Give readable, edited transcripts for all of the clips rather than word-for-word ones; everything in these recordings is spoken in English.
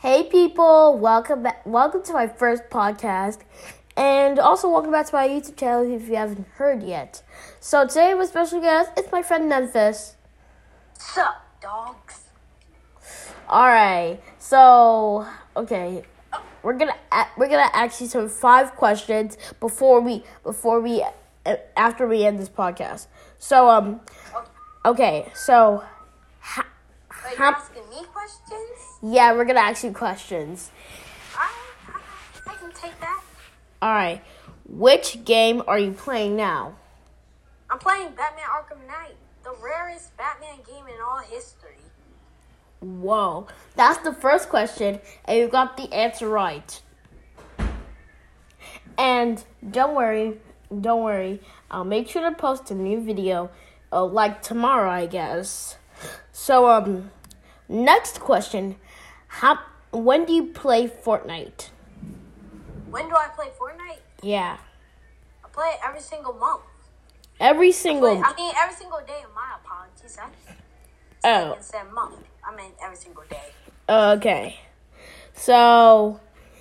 Hey people, welcome back. Welcome to my first podcast, and also welcome back to my YouTube channel if you haven't heard yet. So today, my special guest is my friend Memphis. Sup, dogs? All right, so okay, we're gonna ask you some 5 questions after we end this podcast. So okay, so. Wait, you're asking me questions? Yeah, we're gonna ask you questions. I can take that. Alright. Which game are you playing now? I'm playing Batman Arkham Knight, the rarest Batman game in all history. Whoa. That's the first question, and you got the answer right. And don't worry. I'll make sure to post a new video like tomorrow, I guess. So, next question. When do you play Fortnite? When do I play Fortnite? Yeah. I play it every single month. Every single every single day. My apologies. I said month. I meant every single day. Okay. So,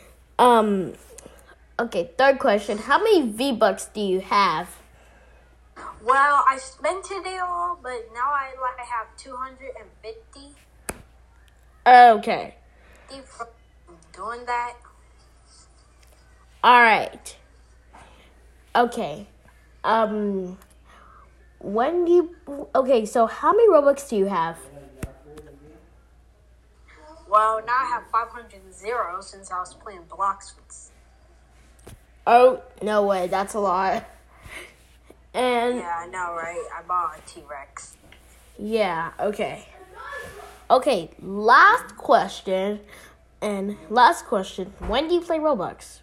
okay, third question. How many V-Bucks do you have? Well, I spent it all, but now I have 250. Okay. From doing that. All right. Okay. Okay, so how many Robux do you have? Well, now I have 500 since I was playing Bloxfoots. Oh, no way. That's a lot. And yeah, I know, right? I bought a T-Rex. Yeah, okay. Okay, last question. When do you play Roblox?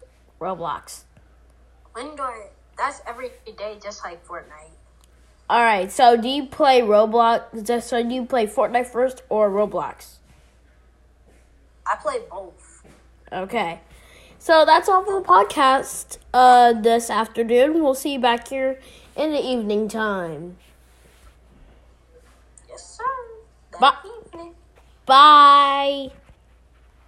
That's every day, just like Fortnite. Alright, so do you play Roblox? So do you play Fortnite first or Roblox? I play both. Okay. So that's all for the podcast this afternoon. We'll see you back here in the evening time. Yes, sir. That Bye. evening. Bye.